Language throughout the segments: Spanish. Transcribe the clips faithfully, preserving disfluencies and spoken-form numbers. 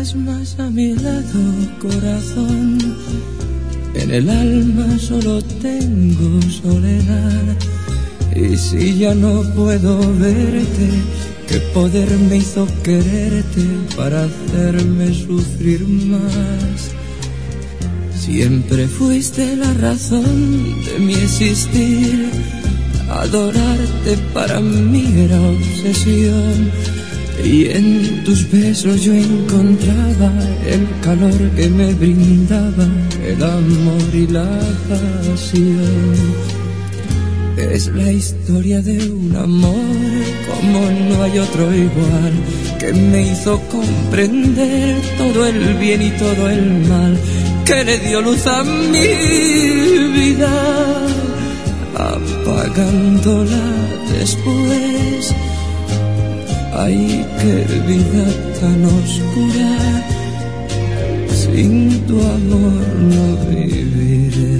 estás más a mi lado, corazón, en el alma solo tengo soledad. Y si ya no puedo verte, ¿qué poder me hizo quererte para hacerme sufrir más? Siempre fuiste la razón de mi existir. Adorarte para mí era obsesión. Y en tus besos yo encontraba el calor que me brindaba el amor y la pasión. Es la historia de un amor como no hay otro igual, que me hizo comprender todo el bien y todo el mal, que le dio luz a mi vida, apagándola después. Ay, qué vida tan oscura, sin tu amor no viviré.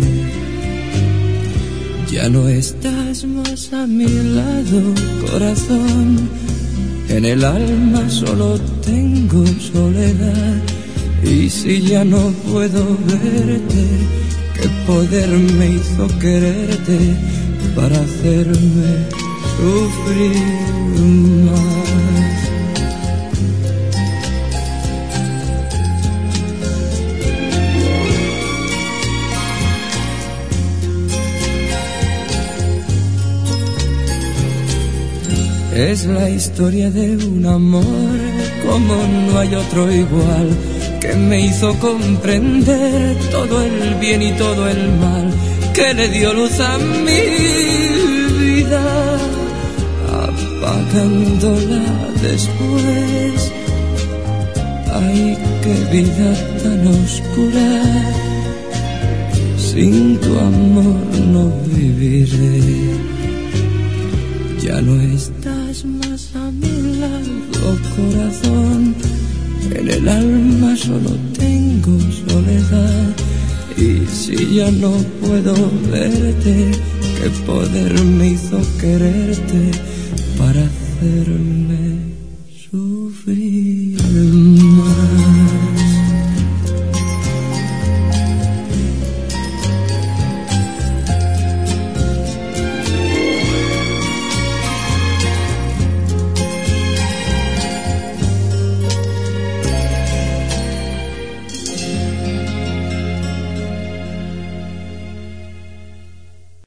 Ya no estás más a mi lado, corazón, en el alma solo tengo soledad. Y si ya no puedo verte, ¿qué poder me hizo quererte para hacerme sufrir más? Es la historia de un amor como no hay otro igual, que me hizo comprender todo el bien y todo el mal, que le dio luz a mi vida, apagándola después. Ay, qué vida tan oscura, sin tu amor no viviré. Ya no estás más a mi lado, corazón, en el alma solo tengo soledad. Y si ya no puedo verte, ¿qué poder me hizo quererte para hacerme sufrir?